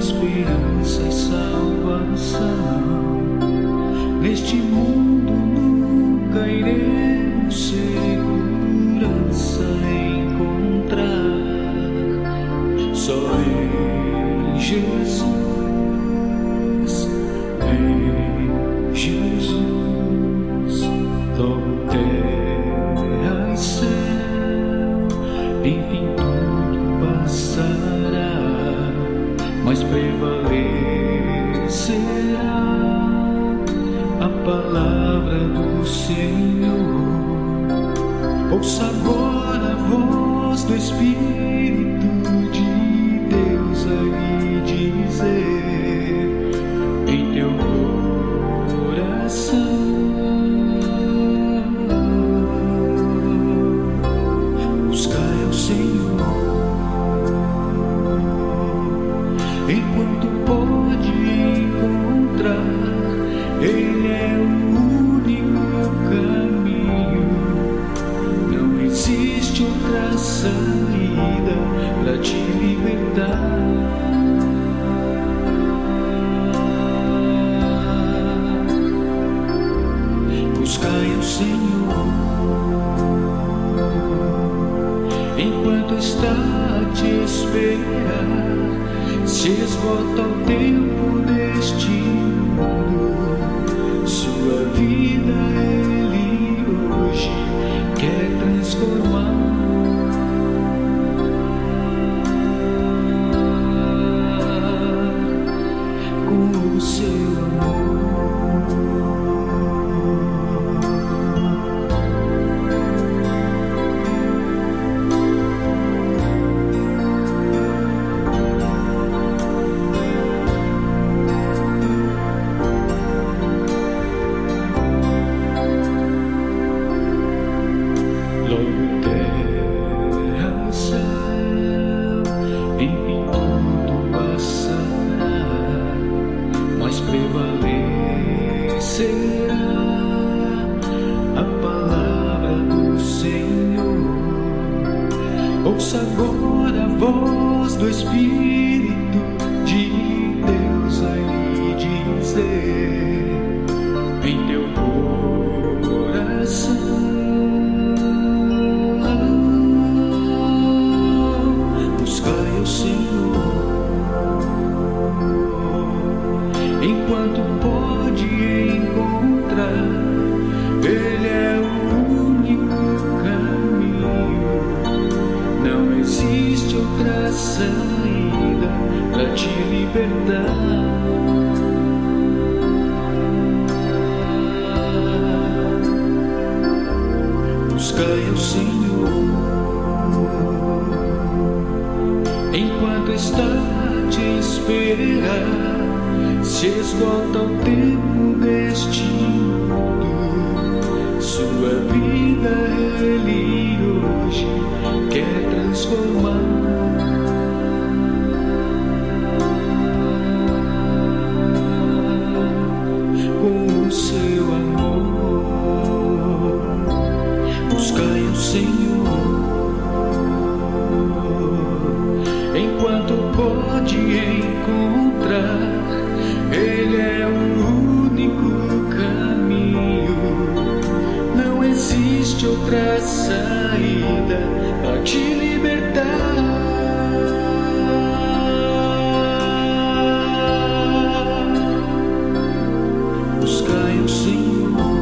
esperança e salvação. Neste mundo nunca iremos segurança encontrar, só em Jesus, logo terra e céu, enfim tudo passará, mas prevalecerá a palavra do Senhor. Ouça agora a voz do Espírito de Deus a lhe dizer em teu coração: buscai ao Senhor enquanto pode encontrar. Ele é o único caminho, não existe outra saída para te libertar. Buscai ao Senhor enquanto está a te esperar. Se esgota o tempo deste mundo, sua vida Ele hoje quer transformar. Com o seu amor, logo terra e céu, enfim tudo passará, mas prevalecerá a palavra do Senhor. Ouça agora a voz do Espírito de Deus a lhe dizer em teu coração: buscai ao Senhor enquanto pode encontrar. Ele é o único caminho, não existe outra saída para te libertar. Buscai ao Senhor enquanto está a te esperar. Se esgota o tempo deste mundo, sua vida Ele hoje quer transformar. Com o seu amor, buscai ao Senhor enquanto pode encontrar. Ele é o único caminho, não existe outra saída para te libertar. Buscai o Senhor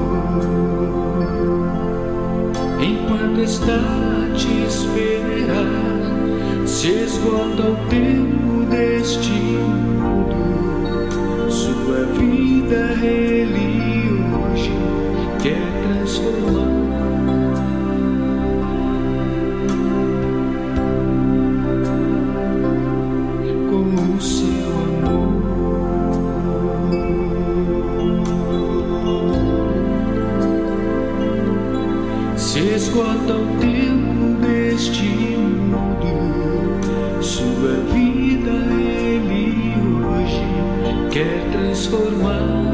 enquanto está a te esperar. Se esgota o tempo deste mundo, sua vida Ele hoje quer transformar. Com o seu amor, se esgota o tempo deste mundo, sua vida Ele hoje quer transformar.